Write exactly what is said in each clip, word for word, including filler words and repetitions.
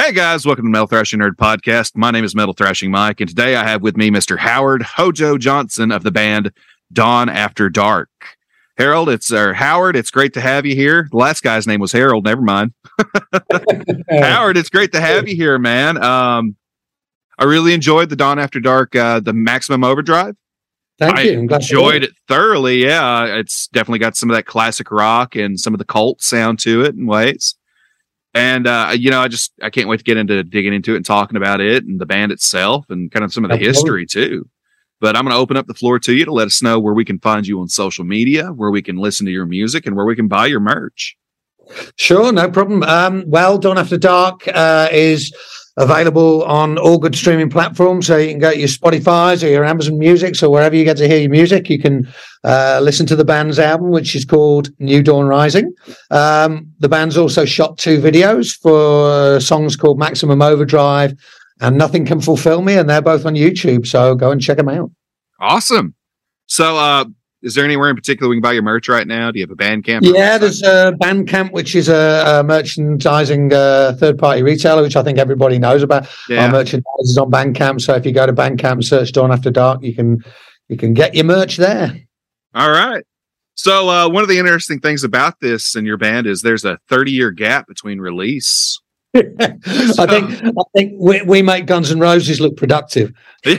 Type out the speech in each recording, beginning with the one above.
Hey guys, welcome to Metal Thrashing Nerd Podcast. My name is Metal Thrashing Mike, and today I have with me Mister Howard Hojo Johnson of the band Dawn After Dark. Harold, it's or Howard, it's great to have you here. The last guy's name was Harold, never mind. Howard, it's great to have you here, man. Um, I really enjoyed the Dawn After Dark, uh, the Maximum Overdrive. Thank I you. I'm glad enjoyed it thoroughly. Yeah, it's definitely got some of that classic rock and some of the cult sound to it in ways. And, uh, you know, I just, I can't wait to get into digging into it and talking about it and the band itself and kind of some of the history too. But I'm going to open up the floor to you to let us know where we can find you on social media, where we can listen to your music, and where we can buy your merch. Sure, no problem. Um, well, Dawn After Dark uh, is available on all good streaming platforms. So you can go to your Spotify's or your Amazon Music, so wherever you get to hear your music, you can uh, listen to the band's album, which is called New Dawn Rising. Um, the band's also shot two videos for songs called Maximum Overdrive and Nothing Can Fulfill Me, and they're both on YouTube. So go and check them out. Awesome. So, uh, is there anywhere in particular we can buy your merch right now? Do you have a Bandcamp? Yeah, there's a Bandcamp, which is a, a merchandising uh, third-party retailer, which I think everybody knows about. Yeah. Our merchandise is on Bandcamp, so if you go to Bandcamp and search Dawn After Dark, you can you can get your merch there. All right. So uh, one of the interesting things about this and your band is there's a thirty-year gap between release. I think I think we, we make Guns N' Roses look productive. Yeah.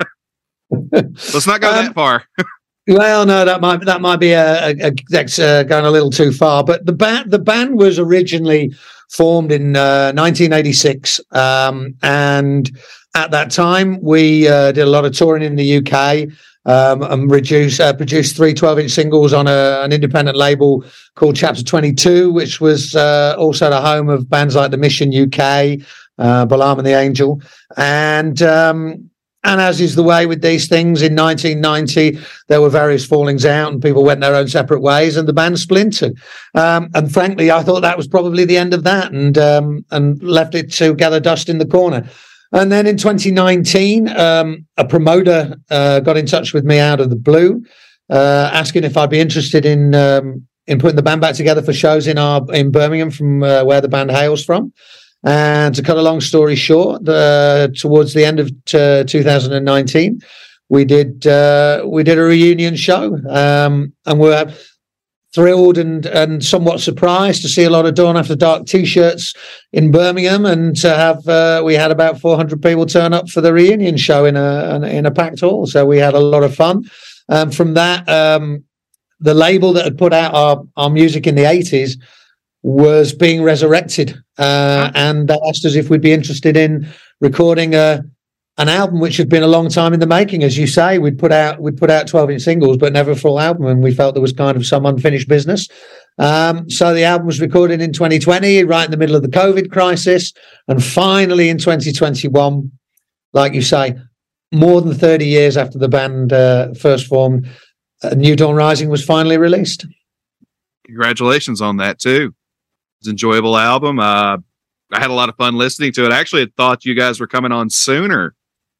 Let's not go um, that far. Well, no, that might that might be a, a, a that's uh, going a little too far. But the band the band was originally formed in uh, nineteen eighty-six, um, and at that time we uh, did a lot of touring in the U K um, and reduced, uh, produced three twelve-inch singles on a, an independent label called Chapter twenty-two, which was uh, also the home of bands like The Mission U K, uh, Balaam and the Angel, and. Um, And as is the way with these things, in nineteen ninety, there were various fallings out and people went their own separate ways and the band splintered. Um, and frankly, I thought that was probably the end of that and um, and left it to gather dust in the corner. And then in twenty nineteen, um, a promoter uh, got in touch with me out of the blue, uh, asking if I'd be interested in um, in putting the band back together for shows in our in Birmingham, from uh, where the band hails from. And to cut a long story short, uh, towards the end of t- two thousand nineteen, we did uh, we did a reunion show, um, and we're thrilled and and somewhat surprised to see a lot of Dawn After Dark T-shirts in Birmingham, and to have uh, we had about four hundred people turn up for the reunion show in a in a packed hall. So we had a lot of fun. Um, from that, um, the label that had put out our our music in the eighties was being resurrected, uh, and they asked us if we'd be interested in recording a an album, which had been a long time in the making. As you say, we'd put out we'd put out twelve-inch singles, but never a full album, and we felt there was kind of some unfinished business. Um, so the album was recorded in twenty twenty, right in the middle of the COVID crisis, and finally in twenty twenty-one, like you say, more than thirty years after the band uh, first formed, uh, New Dawn Rising was finally released. Congratulations on that too. It's an enjoyable album. Uh, I had a lot of fun listening to it. I actually had thought you guys were coming on sooner,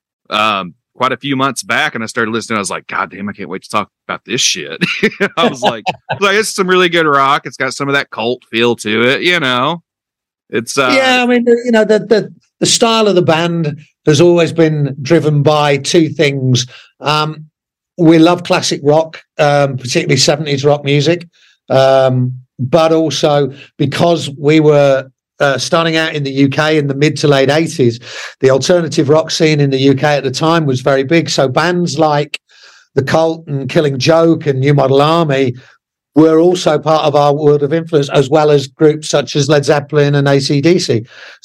um, quite a few months back, and I started listening. I was like, God damn, I can't wait to talk about this shit. I was like, like, it's some really good rock. It's got some of that cult feel to it, you know. It's uh, yeah, I mean, you know, the, the the style of the band has always been driven by two things. Um, we love classic rock, um, particularly seventies rock music. Um, But also because we were uh, starting out in the U K in the mid to late eighties, the alternative rock scene in the U K at the time was very big. So bands like The Cult and Killing Joke and New Model Army were also part of our world of influence, as well as groups such as Led Zeppelin and A C D C.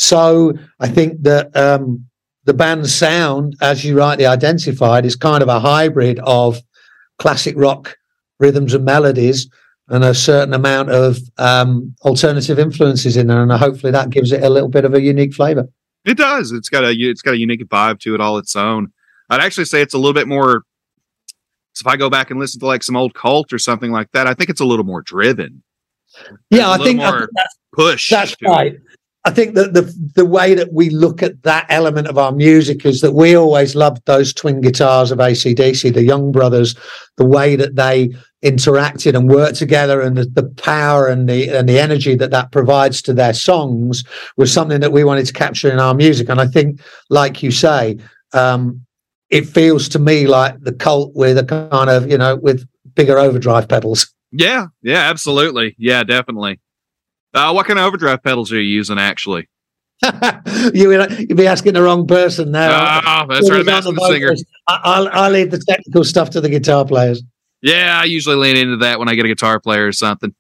So I think that um, the band's sound, as you rightly identified, is kind of a hybrid of classic rock rhythms and melodies and a certain amount of um, alternative influences in there, and hopefully that gives it a little bit of a unique flavor. It does. It's got a it's got a unique vibe to it all its own. I'd actually say it's a little bit more. So if I go back and listen to like some old Cult or something like that, I think it's a little more driven. Yeah, I think, I think that's push. That's right. It. I think that the the way that we look at that element of our music is that we always loved those twin guitars of A C D C, the Young Brothers, the way that they interacted and worked together, and the, the power and the and the energy that that provides to their songs was something that we wanted to capture in our music. And I think, like you say, um, it feels to me like the Colt with a kind of, you know, with bigger overdrive pedals. Yeah, yeah, absolutely. Yeah, definitely. Uh, what kind of overdrive pedals are you using, actually? you, you'd be asking the wrong person now. Oh, that's right. I'm asking the singer. I, I'll, I'll leave the technical stuff to the guitar players. Yeah, I usually lean into that when I get a guitar player or something.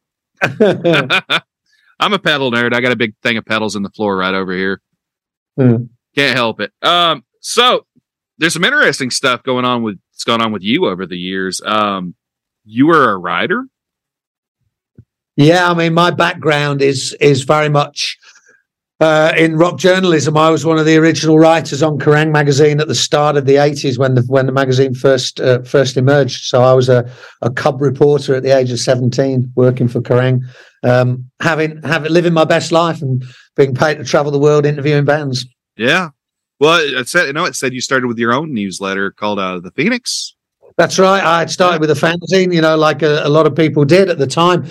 I'm a pedal nerd. I got a big thing of pedals in the floor right over here. Mm. Can't help it. Um, so there's some interesting stuff going on with what's gone on with you over the years. Um, you were a writer. Yeah, I mean, my background is is very much uh, in rock journalism. I was one of the original writers on Kerrang magazine at the start of the eighties when the when the magazine first uh, first emerged. So I was a, a cub reporter at the age of seventeen, working for Kerrang, um, having having living my best life and being paid to travel the world interviewing bands. Yeah, well, it said you know it said you started with your own newsletter called uh, The Phoenix. That's right. I had started with a fanzine, you know, like a, a lot of people did at the time.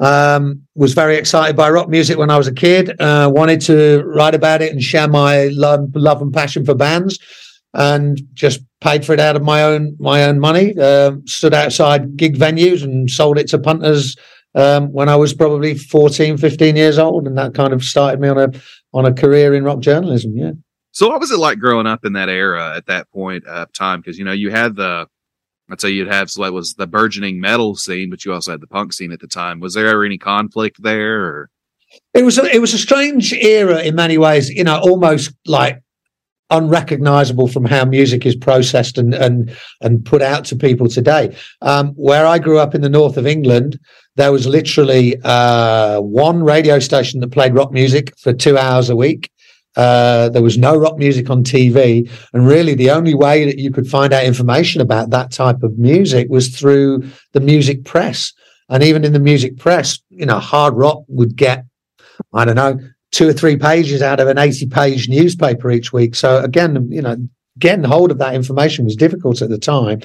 Um, was very excited by rock music when I was a kid. Uh, wanted to write about it and share my love, love and passion for bands, and just paid for it out of my own my own money. Uh, stood outside gig venues and sold it to punters um, when I was probably fourteen, fifteen years old, and that kind of started me on a on a career in rock journalism. Yeah. So, what was it like growing up in that era at that point of time? Because you know you had the I'd say you'd have so that was the burgeoning metal scene, but you also had the punk scene at the time. Was there ever any conflict there? Or? It was a, it was a strange era in many ways, you know, almost like unrecognizable from how music is processed and and and put out to people today. Um, where I grew up in the north of England, there was literally uh, one radio station that played rock music for two hours a week. Uh, there was no rock music on T V, and really the only way that you could find out information about that type of music was through the music press. And even in the music press, you know, hard rock would get, I don't know, two or three pages out of an eighty-page newspaper each week. So again, you know, getting hold of that information was difficult at the time,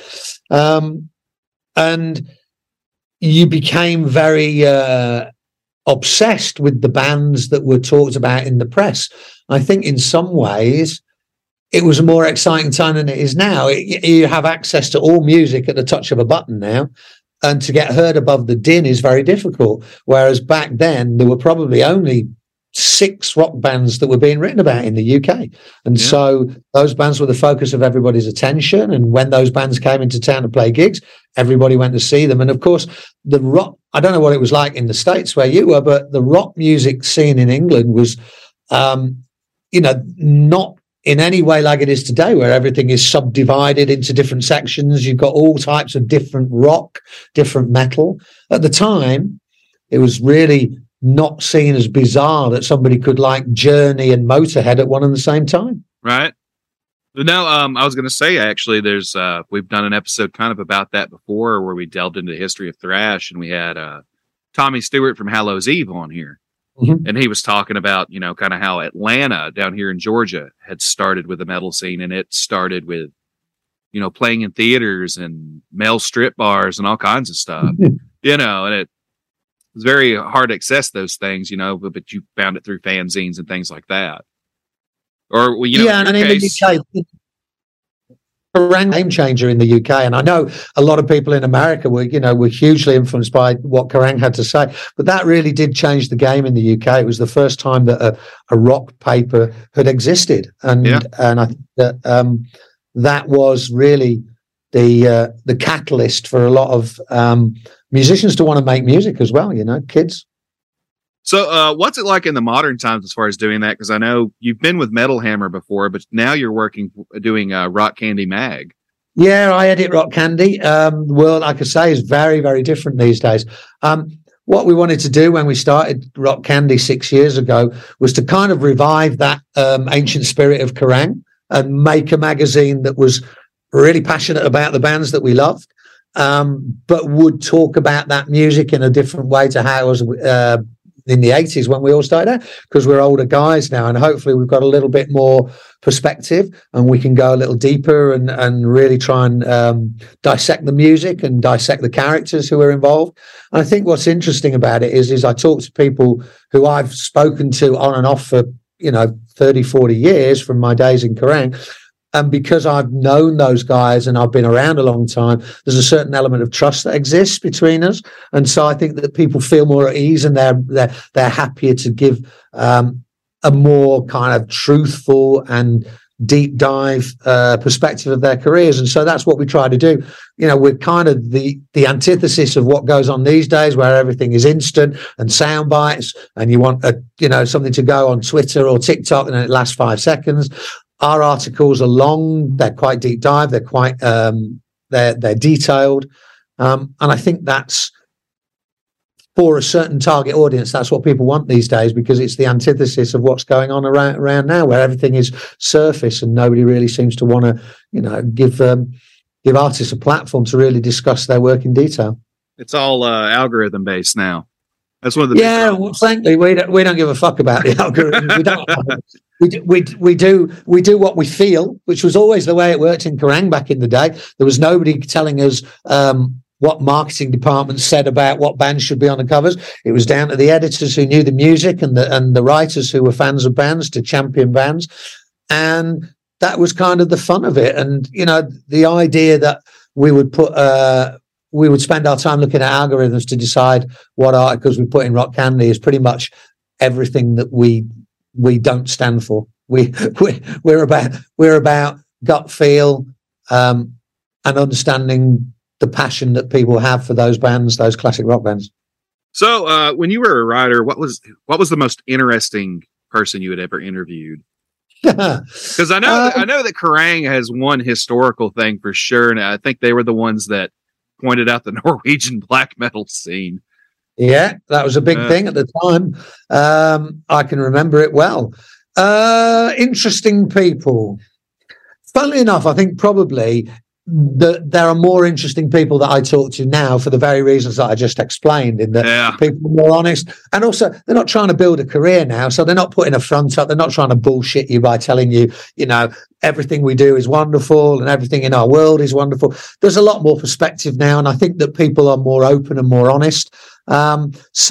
um, and you became very uh, obsessed with the bands that were talked about in the press. I think in some ways it was a more exciting time than it is now. It, you have access to all music at the touch of a button now, and to get heard above the din is very difficult. Whereas back then there were probably only six rock bands that were being written about in the U K. And yeah. So those bands were the focus of everybody's attention. And when those bands came into town to play gigs, everybody went to see them. And of course, the rock, I don't know what it was like in the States where you were, but the rock music scene in England was, um, you know, not in any way like it is today, where everything is subdivided into different sections. You've got all types of different rock, different metal. At the time, it was really not seen as bizarre that somebody could like Journey and Motorhead at one and the same time. Right. Now, um, I was going to say, actually, there's uh, we've done an episode kind of about that before where we delved into the history of thrash, and we had uh, Tommy Stewart from Hallows Eve on here. Mm-hmm. And he was talking about, you know, kind of how Atlanta down here in Georgia had started with the metal scene, and it started with, you know, playing in theaters and male strip bars and all kinds of stuff, mm-hmm. you know, and it was very hard to access those things, you know, but, but you found it through fanzines and things like that. Or, well, you know, yeah, and in the U K, a game changer in the U K, and I know a lot of people in America were, you know, were hugely influenced by what Kerrang had to say, but that really did change the game in the U K. It was the first time that a, a rock paper had existed, and yeah. and I think that um, that was really the uh, the catalyst for a lot of um, musicians to want to make music as well. You know, kids. So, uh, what's it like in the modern times as far as doing that? Because I know you've been with Metal Hammer before, but now you're working doing uh, Rock Candy Mag. Yeah, I edit Rock Candy. Um, the world, like I say, is very, very different these days. Um, what we wanted to do when we started Rock Candy six years ago was to kind of revive that um, ancient spirit of Kerrang and make a magazine that was really passionate about the bands that we loved, um, but would talk about that music in a different way to how it was uh, in the eighties when we all started out, because we're older guys now, and hopefully we've got a little bit more perspective and we can go a little deeper and, and really try and um, dissect the music and dissect the characters who are involved. And I think what's interesting about it is, is I talk to people who I've spoken to on and off for, you know, thirty, forty years from my days in Kerrang. And because I've known those guys and I've been around a long time, there's a certain element of trust that exists between us. And so I think that people feel more at ease and they're they're, they're happier to give um, a more kind of truthful and deep dive uh, perspective of their careers. And so that's what we try to do. You know, we're kind of the the antithesis of what goes on these days, where everything is instant and sound bites, and you want a you know something to go on Twitter or TikTok and it lasts five seconds. Our articles are long, they're quite deep dive, they're quite um, they're they're detailed, um, and I think that's for a certain target audience. That's what people want these days, because it's the antithesis of what's going on around around now, where everything is surface and nobody really seems to want to, you know, give um, give artists a platform to really discuss their work in detail. It's all uh, algorithm based now. That's one of the yeah. Well, frankly, we don't we don't give a fuck about the algorithm. We don't. We do, we, we do we do what we feel, which was always the way it worked in Kerrang back in the day. There was nobody telling us um, what marketing departments said about what bands should be on the covers. It was down to the editors who knew the music and the and the writers who were fans of bands to champion bands, and that was kind of the fun of it. And you know, the idea that we would put uh, we would spend our time looking at algorithms to decide what articles we put in Rock Candy is pretty much everything that we. we don't stand for. We we we're about we're about gut feel um, and understanding the passion that people have for those bands, those classic rock bands. So, uh, when you were a writer, what was what was the most interesting person you had ever interviewed? Because I know uh, that, I know that Kerrang has one historical thing for sure, and I think they were the ones that pointed out the Norwegian black metal scene. Yeah, that was a big uh, thing at the time. Um, I can remember it well. Uh, interesting people. Funnily enough, I think probably the, there are more interesting people that I talk to now for the very reasons that I just explained, in that yeah. people are more honest. And also, they're not trying to build a career now, so they're not putting a front up. They're not trying to bullshit you by telling you, you know, everything we do is wonderful and everything in our world is wonderful. There's a lot more perspective now, and I think that people are more open and more honest. Um,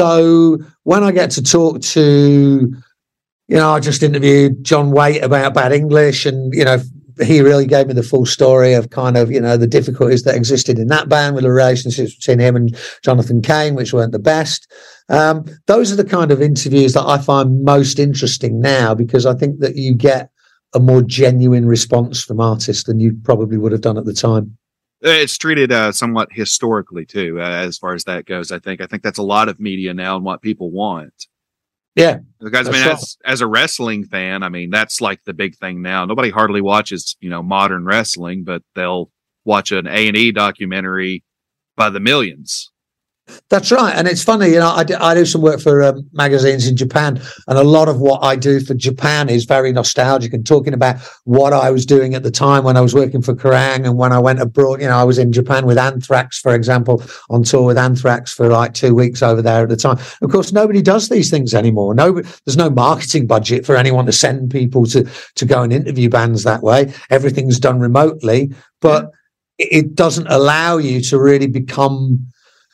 so when I get to talk to, you know, I just interviewed John Waite about Bad English, and, you know, he really gave me the full story of kind of, you know, the difficulties that existed in that band with the relationships between him and Jonathan Cain, which weren't the best. Um, those are the kind of interviews that I find most interesting now, because I think that you get a more genuine response from artists than you probably would have done at the time. It's treated uh, somewhat historically too, uh, as far as that goes. I think. I think that's a lot of media now and what people want. Yeah, because I mean, right. as, as a wrestling fan, I mean, that's like the big thing now. Nobody hardly watches, you know, modern wrestling, but they'll watch an A and E documentary by the millions. That's right. And it's funny, you know, I do, I do some work for um, magazines in Japan, and a lot of what I do for Japan is very nostalgic and talking about what I was doing at the time when I was working for Kerrang, and when I went abroad. You know, I was in Japan with Anthrax, for example, on tour with Anthrax for like two weeks over there at the time. Of course, nobody does these things anymore. No, there's no marketing budget for anyone to send people to, to go and interview bands that way. Everything's done remotely, but it doesn't allow you to really become...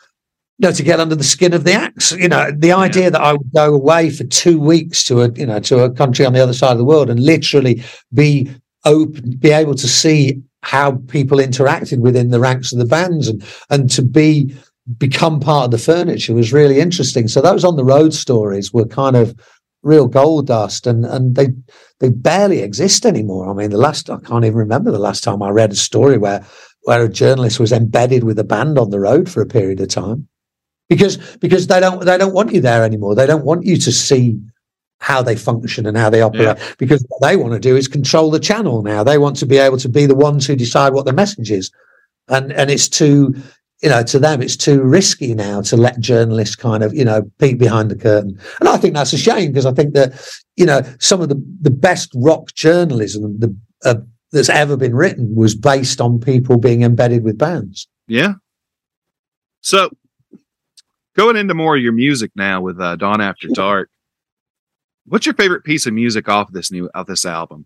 No, to get under the skin of the axe. You know, the idea yeah. that I would go away for two weeks to a, you know, to a country on the other side of the world and literally be open, be able to see how people interacted within the ranks of the bands, and and to be become part of the furniture was really interesting. So those on the road stories were kind of real gold dust, and and they they barely exist anymore. I mean, the last I can't even remember the last time I read a story where where a journalist was embedded with a band on the road for a period of time. Because because they don't they don't want you there anymore. They don't want you to see how they function and how they operate. Yeah. Because what they want to do is control the channel now. They want to be able to be the ones who decide what the message is. And and it's too, you know, to them, it's too risky now to let journalists kind of, you know, peek behind the curtain. And I think that's a shame, because I think that, you know, some of the, the best rock journalism the, uh, that's ever been written was based on people being embedded with bands. Yeah. So, going into more of your music now with uh, Dawn After Dark. What's your favorite piece of music off this new off this album?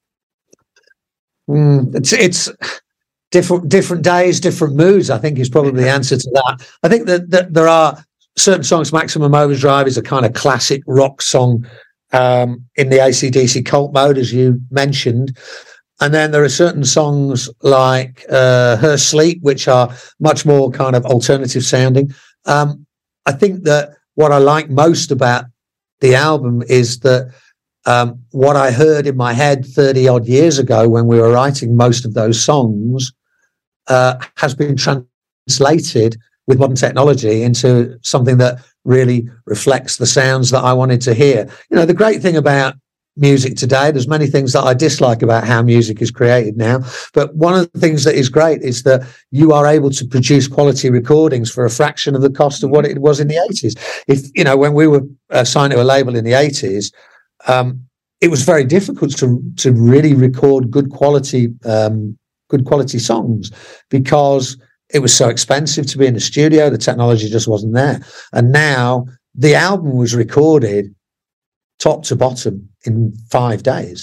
Mm, it's it's different different days, different moods. I think is probably the answer to that. I think that, that there are certain songs. Maximum Overdrive is a kind of classic rock song um, in the A C D C cult mode, as you mentioned. And then there are certain songs like uh, Her Sleep, which are much more kind of alternative sounding. Um, I think that what I like most about the album is that um, what I heard in my head thirty odd years ago when we were writing most of those songs uh, has been translated with modern technology into something that really reflects the sounds that I wanted to hear. You know, the great thing about music today, there's many things that I dislike about how music is created now, but one of the things that is great is that you are able to produce quality recordings for a fraction of the cost of what it was in the eighties. If you know, when we were uh, signed to a label in the eighties, um, it was very difficult to to really record good quality um, good quality songs because it was so expensive to be in the studio. The technology just wasn't there, and now the album was recorded top to bottom in five days.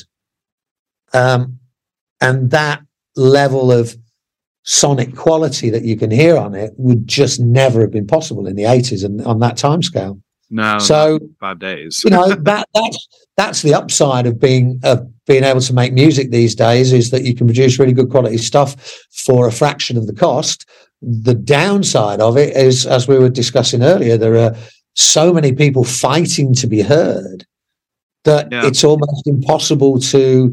Um, and that level of sonic quality that you can hear on it would just never have been possible in the eighties and on that timescale. No, so five days. you know, that that's that's the upside of being of being able to make music these days, is that you can produce really good quality stuff for a fraction of the cost. The downside of it is, as we were discussing earlier, there are so many people fighting to be heard that yeah. it's almost impossible to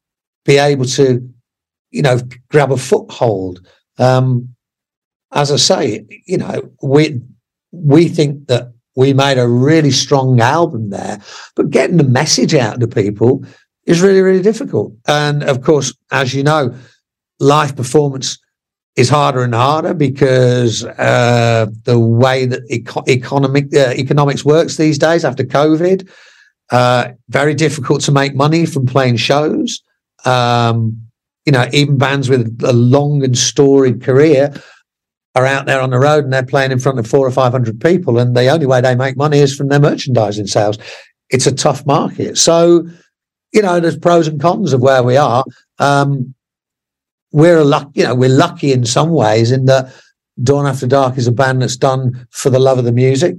be able to, you know, grab a foothold. Um, as I say, you know, we we think that we made a really strong album there, but getting the message out to people is really, really difficult. And of course, as you know, live performance is harder and harder because uh, the way that eco- economic uh, economics works these days after COVID. Uh, very difficult to make money from playing shows. Um, you know, even bands with a long and storied career are out there on the road and they're playing in front of four or five hundred people, and the only way they make money is from their merchandising sales. It's a tough market. So, you know, there's pros and cons of where we are. Um, we're a luck, you know, we're lucky in some ways in that Dawn After Dark is a band that's done for the love of the music.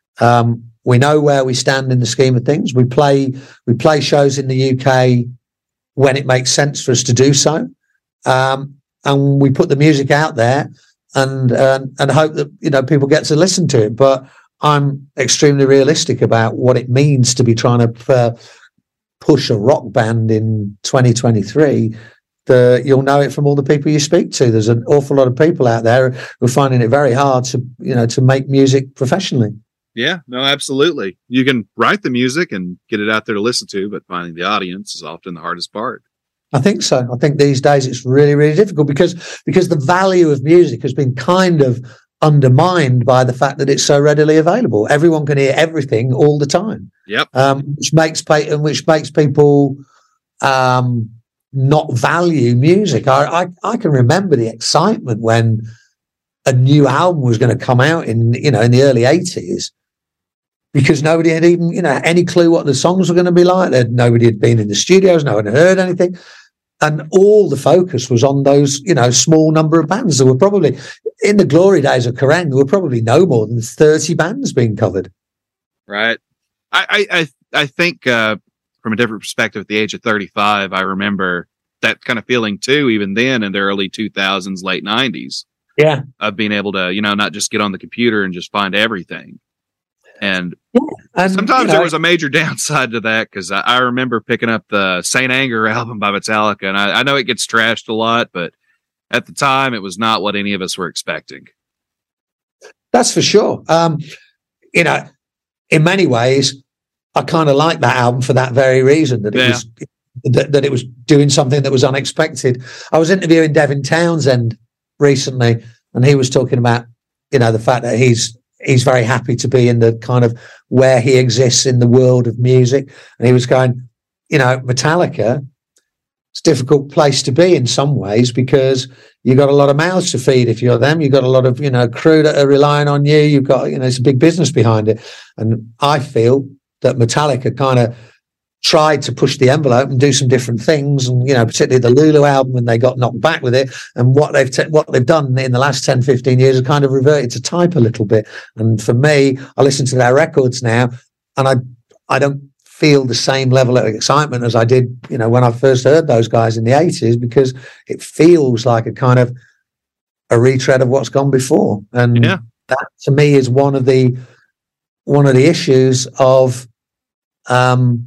Um, We know where we stand in the scheme of things. We play we play shows in the U K when it makes sense for us to do so, um, and we put the music out there and uh, and hope that you know people get to listen to it. But I'm extremely realistic about what it means to be trying to uh, push a rock band in twenty twenty-three. The, you'll know it from all the people you speak to. There's an awful lot of people out there who are finding it very hard to you know to make music professionally. Yeah, no, absolutely. You can write the music and get it out there to listen to, but finding the audience is often the hardest part. I think so. I think these days it's really, really difficult because because the value of music has been kind of undermined by the fact that it's so readily available. Everyone can hear everything all the time. Yep. Um, which makes pay, and which makes people um, not value music. I, I I can remember the excitement when a new album was going to come out in you know in the early eighties. Because nobody had even, you know, any clue what the songs were going to be like. They'd, nobody had been in the studios, no one had heard anything. And all the focus was on those, you know, small number of bands. There were probably, in the glory days of Kerrang, there were probably no more than thirty bands being covered. Right. I I, I think uh, from a different perspective, at the age of thirty-five, I remember that kind of feeling too, even then in the early two thousands, late nineties. Yeah. Of being able to, you know, not just get on the computer and just find everything. And, yeah, and sometimes you know, there was a major downside to that because I, I remember picking up the Saint Anger album by Metallica, and I, I know it gets trashed a lot, but at the time it was not what any of us were expecting. That's for sure. Um, you know, in many ways, I kind of like that album for that very reason, that it yeah. was that, that it was doing something that was unexpected. I was interviewing Devin Townsend recently, and he was talking about you know the fact that he's. He's very happy to be in the kind of where he exists in the world of music. And he was going, you know, Metallica it's a difficult place to be in some ways, because you've got a lot of mouths to feed if you're them. You've got a lot of, you know, crew that are relying on you. You've got, you know, it's a big business behind it. And I feel that Metallica kind of tried to push the envelope and do some different things. And, you know, particularly the Lulu album, when they got knocked back with it, and what they've, te- what they've done in the last ten, fifteen years is kind of reverted to type a little bit. And for me, I listen to their records now, and I, I don't feel the same level of excitement as I did, you know, when I first heard those guys in the eighties, because it feels like a kind of a retread of what's gone before. And yeah. that to me is one of the, one of the issues of, um,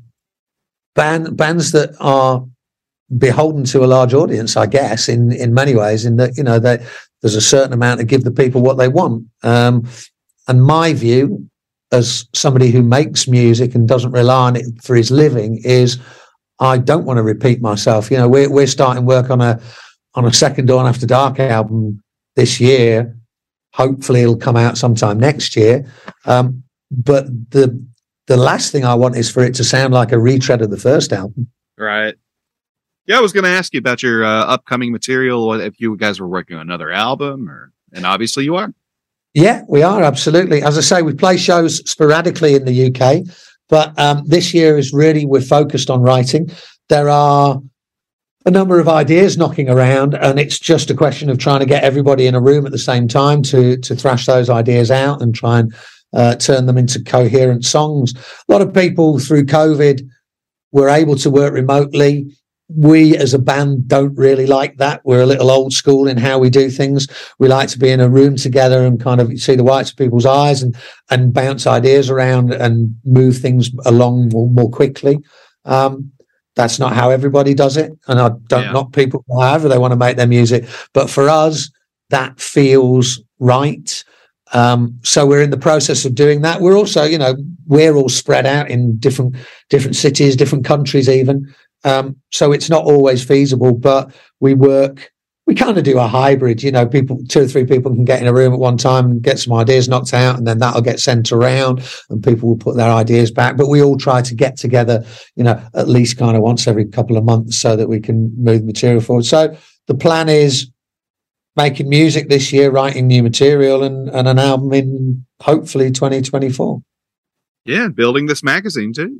Band, bands that are beholden to a large audience, I guess, in, in many ways, in that, you know, that there's a certain amount to give the people what they want. Um, and my view, as somebody who makes music and doesn't rely on it for his living, is I don't want to repeat myself. You know, we're we're starting work on a on a second Dawn After Dark album this year. Hopefully, it'll come out sometime next year. Um, but the The last thing I want is for it to sound like a retread of the first album. Right. Yeah, I was going to ask you about your uh, upcoming material, if you guys were working on another album, or, and obviously you are. Yeah, we are, absolutely. As I say, we play shows sporadically in the U K, but um, this year is really, we're focused on writing. There are a number of ideas knocking around, and it's just a question of trying to get everybody in a room at the same time to to thrash those ideas out and try and Uh, turn them into coherent songs. A lot of people through COVID were able to work remotely. We as a band don't really like that. We're a little old school in how we do things. We like to be in a room together and kind of see the whites of people's eyes and and bounce ideas around and move things along more, more quickly. Um, that's not how everybody does it. And I don't yeah. knock people however they want to make their music. But for us, that feels right. Um, so we're in the process of doing that. We're also, you know, we're all spread out in different different cities, different countries even. Um, so it's not always feasible, but we work, we kind of do a hybrid, you know, people, two or three people can get in a room at one time and get some ideas knocked out, and then that'll get sent around and people will put their ideas back. But we all try to get together, you know, at least kind of once every couple of months so that we can move material forward. So the plan is making music this year, writing new material, and, and an album in hopefully twenty twenty-four. Yeah, building this magazine too.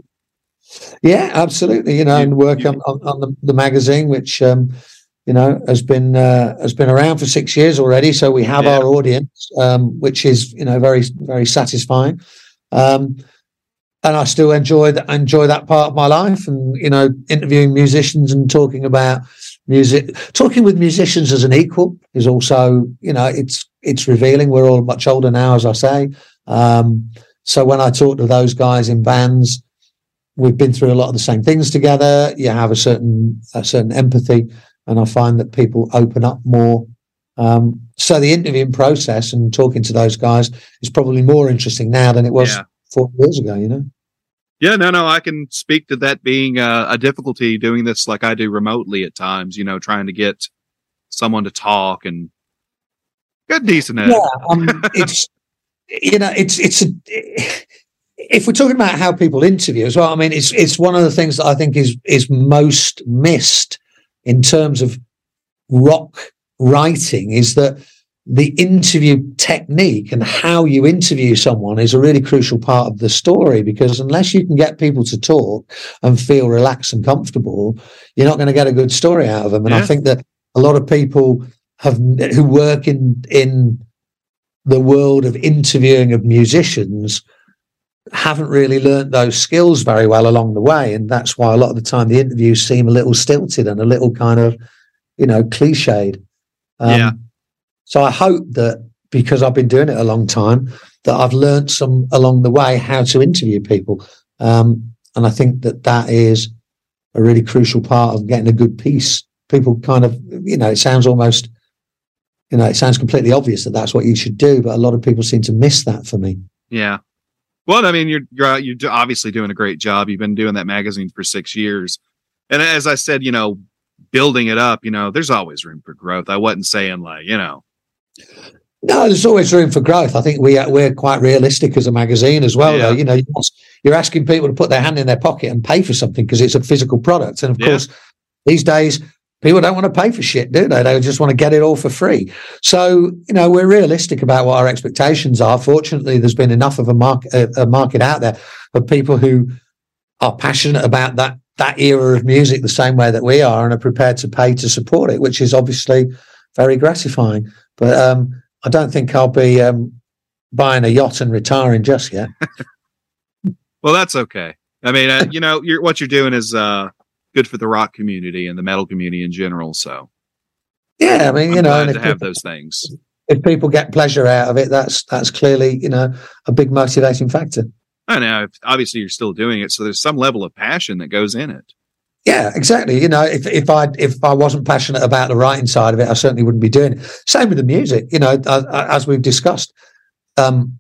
Yeah, absolutely. You know, you, and work you, on, on, on the, the magazine, which um, you know has been uh, has been around for six years already. So we have yeah. our audience, um, which is you know very very satisfying. Um, and I still enjoy that enjoy that part of my life, and you know, interviewing musicians and talking about music, talking with musicians as an equal is also, you know, it's it's revealing. We're all much older now, as I say. Um, so when I talk to those guys in bands, we've been through a lot of the same things together. You have a certain a certain empathy, and I find that people open up more. Um, so the interviewing process and talking to those guys is probably more interesting now than it was yeah. four years ago, you know? Yeah, no, no, I can speak to that being a, a difficulty doing this like I do remotely at times, you know, trying to get someone to talk and get decent at yeah, um, it's, you know, it's, it's, a, if we're talking about how people interview as well, I mean, it's, it's one of the things that I think is, is most missed in terms of rock writing, is that the interview technique and how you interview someone is a really crucial part of the story, because unless you can get people to talk and feel relaxed and comfortable, you're not going to get a good story out of them. And yeah. I think that a lot of people have who work in in the world of interviewing of musicians haven't really learnt those skills very well along the way. And that's why a lot of the time the interviews seem a little stilted and a little kind of, you know, cliched. Um, yeah. So I hope that, because I've been doing it a long time, that I've learned some along the way how to interview people. Um, and I think that that is a really crucial part of getting a good piece. People kind of, you know, it sounds almost, you know, it sounds completely obvious that that's what you should do, but a lot of people seem to miss that for me. Yeah. Well, I mean, you're, you're, you're obviously doing a great job. You've been doing that magazine for six years. And as I said, you know, building it up, you know, there's always room for growth. I wasn't saying like, you know, no, there's always room for growth. I think we are, we're quite realistic as a magazine as well. Yeah. Though, you know, you're asking people to put their hand in their pocket and pay for something because it's a physical product. And of yeah. course, These days, people don't want to pay for shit, do they? They just want to get it all for free. So, you know, we're realistic about what our expectations are. Fortunately, there's been enough of a market, a, a market out there of people who are passionate about that that era of music the same way that we are and are prepared to pay to support it, which is obviously very gratifying. But um, I don't think I'll be um, buying a yacht and retiring just yet. Well, that's okay. I mean, uh, you know, you're, what you're doing is uh, good for the rock community and the metal community in general. So, yeah, I mean, you I'm know, glad and to if have people, those things. if people get pleasure out of it, that's that's clearly, you know, a big motivating factor. I know. Obviously, you're still doing it, so there's some level of passion that goes in it. Yeah, exactly. You know, if if I if I wasn't passionate about the writing side of it, I certainly wouldn't be doing it. Same with the music. You know, as, as we've discussed, um,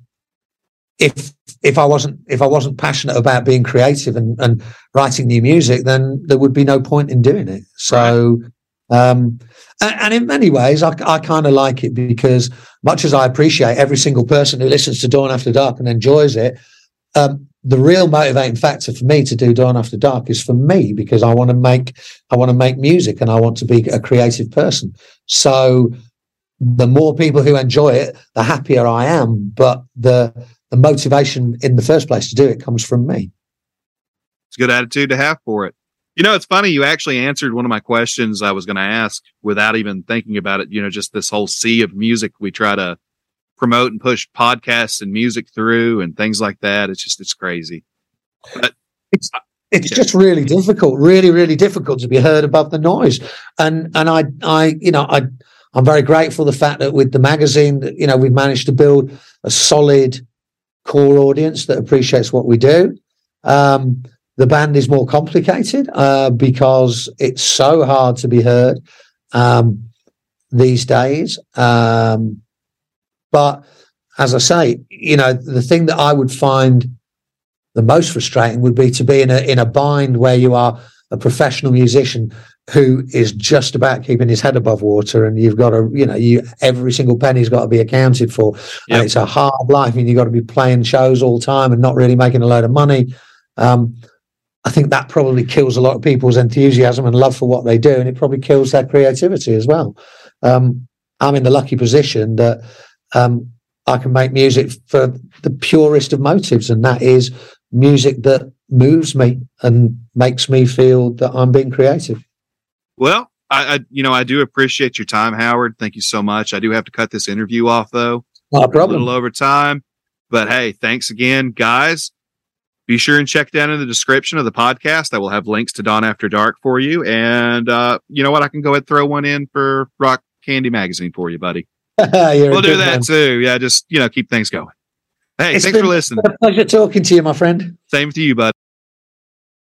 if if I wasn't if I wasn't passionate about being creative and, and writing new music, then there would be no point in doing it. So, right. um, and, and in many ways, I, I kind of like it because much as I appreciate every single person who listens to Dawn After Dark and enjoys it. Um, the real motivating factor for me to do Dawn After Dark is for me because I want to make I want to make music and I want to be a creative person. So the more people who enjoy it, the happier I am. But the the motivation in the first place to do it comes from me. It's a good attitude to have for it. You know, it's funny. You actually answered one of my questions I was going to ask without even thinking about it. You know, just this whole sea of music we try to promote and push podcasts and music through and things like that. It's just, it's crazy. But it's it's yeah. just really difficult, really, really difficult to be heard above the noise. And, and I, I, you know, I, I'm very grateful for the fact that with the magazine that, you know, we've managed to build a solid core audience that appreciates what we do. Um, the band is more complicated, uh, because it's so hard to be heard, um, these days. Um, But as I say, you know, the thing that I would find the most frustrating would be to be in a in a bind where you are a professional musician who is just about keeping his head above water, and you've got to, you know, you every single penny's got to be accounted for. Yep. And it's a hard life, and you've got to be playing shows all the time and not really making a load of money. Um, I think that probably kills a lot of people's enthusiasm and love for what they do, and it probably kills their creativity as well. Um, I'm in the lucky position that Um, I can make music for the purest of motives, and that is music that moves me and makes me feel that I'm being creative. Well, I, I you know, I do appreciate your time, Howard. Thank you so much. I do have to cut this interview off, though. Not a problem. A little over time. But hey, thanks again, guys. Be sure and check down in the description of the podcast. I will have links to Dawn After Dark for you. And uh, you know what? I can go ahead and throw one in for Rock Candy Magazine for you, buddy. We'll do that man. too. Yeah, just, you know, keep things going. Hey, it's thanks for listening. It's been a pleasure talking to you, my friend. Same to you, bud.